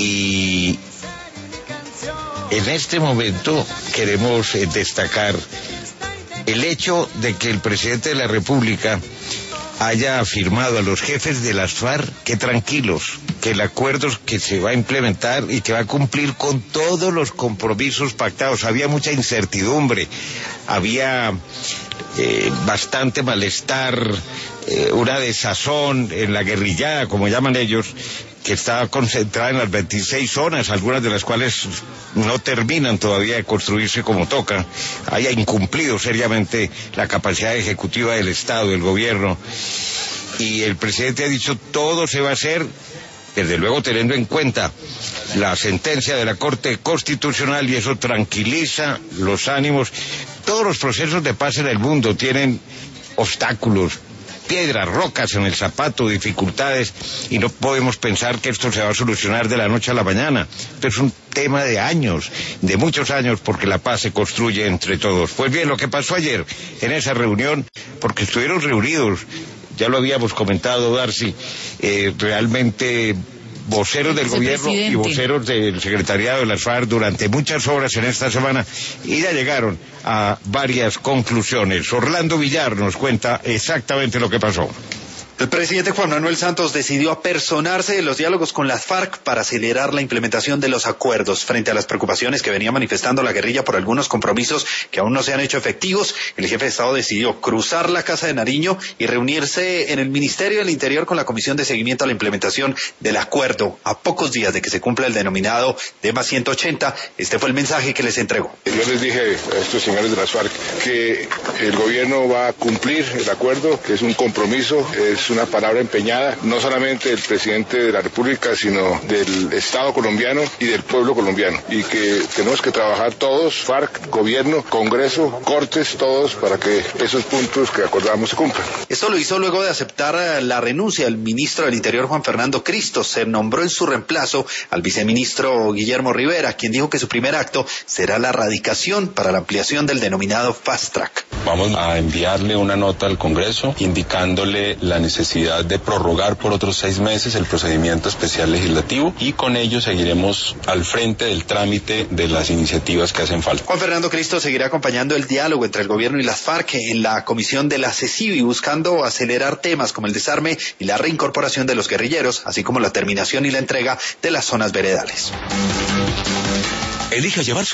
Y en este momento queremos destacar el hecho de que el presidente de la República haya afirmado a los jefes de las FARC que tranquilos, que el acuerdo que se va a implementar y que va a cumplir con todos los compromisos pactados. Había mucha incertidumbre, había bastante malestar, una desazón en la guerrillada, como llaman ellos, que está concentrada en las 26 zonas, algunas de las cuales no terminan todavía de construirse como toca. Haya incumplido seriamente la capacidad ejecutiva del Estado, del gobierno. Y el presidente ha dicho, todo se va a hacer, desde luego teniendo en cuenta la sentencia de la Corte Constitucional, y eso tranquiliza los ánimos. Todos los procesos de paz en el mundo tienen obstáculos, piedras, rocas en el zapato, dificultades, y no podemos pensar que esto se va a solucionar de la noche a la mañana. Esto es un tema de años, de muchos años, porque la paz se construye entre todos. Pues bien, lo que pasó ayer en esa reunión, porque estuvieron reunidos, ya lo habíamos comentado, Darcy, realmente voceros del gobierno y voceros del secretariado de las FARC durante muchas horas en esta semana, y ya llegaron a varias conclusiones. Orlando Villar nos cuenta exactamente lo que pasó. El presidente Juan Manuel Santos decidió apersonarse de los diálogos con las FARC para acelerar la implementación de los acuerdos. Frente a las preocupaciones que venía manifestando la guerrilla por algunos compromisos que aún no se han hecho efectivos, el jefe de Estado decidió cruzar la Casa de Nariño y reunirse en el Ministerio del Interior con la Comisión de Seguimiento a la Implementación del Acuerdo. A pocos días de que se cumpla el denominado DEMA 180, este fue el mensaje que les entregó. Yo les dije a estos señores de las FARC que el gobierno va a cumplir el acuerdo, que es un compromiso, es una palabra empeñada, no solamente del presidente de la República, sino del Estado colombiano y del pueblo colombiano, y que tenemos que trabajar todos, FARC, gobierno, Congreso, Cortes, todos, para que esos puntos que acordamos se cumplan. Esto lo hizo luego de aceptar la renuncia del ministro del Interior, Juan Fernando Cristo. Se nombró en su reemplazo al viceministro Guillermo Rivera, quien dijo que su primer acto será la radicación para la ampliación del denominado Fast Track. Vamos a enviarle una nota al Congreso indicándole la necesidad de prorrogar por otros 6 meses el procedimiento especial legislativo, y con ello seguiremos al frente del trámite de las iniciativas que hacen falta. Juan Fernando Cristo seguirá acompañando el diálogo entre el gobierno y las FARC en la comisión de la CECIVI, buscando acelerar temas como el desarme y la reincorporación de los guerrilleros, así como la terminación y la entrega de las zonas veredales. Elija llevar